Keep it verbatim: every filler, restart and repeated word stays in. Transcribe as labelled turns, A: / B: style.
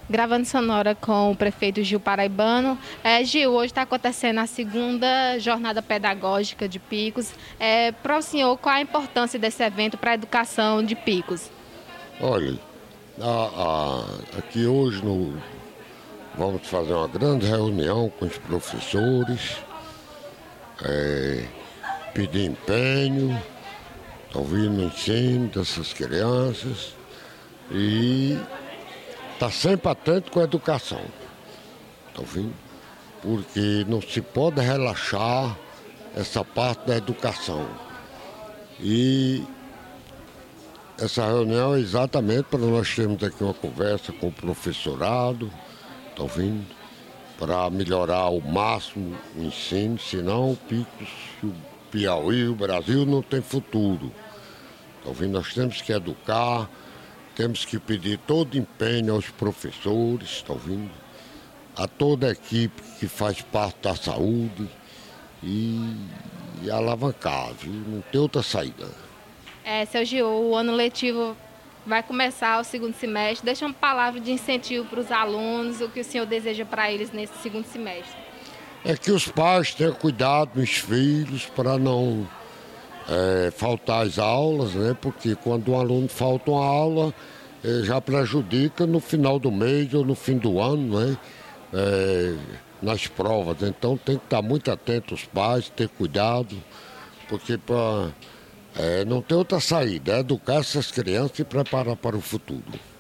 A: Gravando sonora com o prefeito Gil Paraibano. É, Gil, hoje está acontecendo a segunda jornada pedagógica de Picos. É, para o senhor, qual a importância desse evento para a educação de Picos?
B: Olha, a- a- aqui hoje no- vamos fazer uma grande reunião com os professores, pedir empenho, talvez no ensino dessas crianças e estar sempre atento com a educação, tá ouvindo? Porque não se pode relaxar essa parte da educação. E essa reunião é exatamente para nós termos aqui uma conversa com o professorado, tá ouvindo? Para melhorar ao máximo o ensino, senão o Picos, o Piauí, o Brasil não tem futuro. Tá ouvindo? Nós temos que educar, temos que pedir todo empenho aos professores, tá ouvindo? A toda a equipe que faz parte da saúde e, e alavancar, viu? Não tem outra saída.
A: É, seu Gil, o ano letivo vai começar o segundo semestre. Deixa uma palavra de incentivo para os alunos, o que o senhor deseja para eles nesse segundo semestre.
B: É que os pais tenham cuidado nos filhos para não é, faltar às aulas, né? Porque quando um aluno falta uma aula, eh, já prejudica no final do mês ou no fim do ano, né? É, nas provas. Então tem que estar muito atento os pais, ter cuidado, porque pra, é, não tem outra saída, é educar essas crianças e preparar para o futuro.